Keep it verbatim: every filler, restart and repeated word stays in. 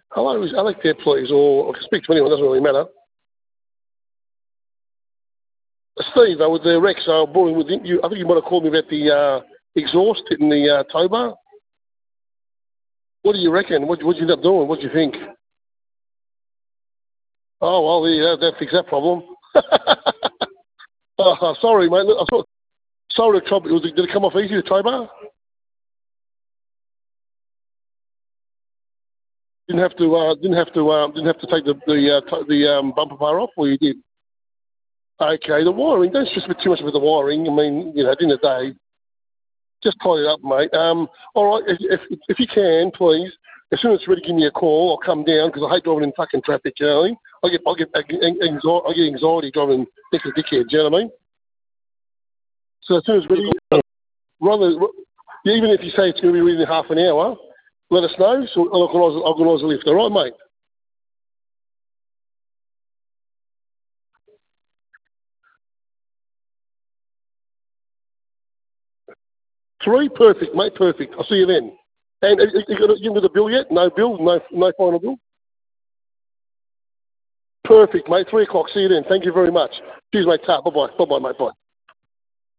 Hello, is Alec there, please? Or I can speak to anyone, doesn't really matter. Steve, uh, with the Rex, uh, boring with you. I think you might have called me about the uh, exhaust in the uh, tow bar. What do you reckon? What what you end up doing? What do you think? Oh well, yeah, that fixed that problem. uh, sorry, mate. I thought, sorry to trouble. Was it, did it come off easy, the tow bar? Didn't have to. Uh, didn't have to. Um, didn't have to take the the uh, t- the um, bumper bar off, or you did? Okay, the wiring. Don't stress a bit too much about the wiring. I mean, you know, at the end of the day, just tie it up, mate. Um, all right, if, if if you can, please, as soon as it's ready, give me a call. I'll come down because I hate driving in fucking traffic. You know what I mean? I get I get anxiety, I get anxiety driving next to dickheads. You know what I mean? So as soon as it's ready, rather even if you say it's going to be ready in half an hour, let us know. So I'll organise I'll organise a lift. All right, mate. Three, perfect, mate, perfect. I'll see you then. And uh, you got a, you got the bill yet? No bill, no no final bill. Perfect, mate. Three o'clock. See you then. Thank you very much. Cheers, mate. Bye bye. Bye bye, mate. Bye.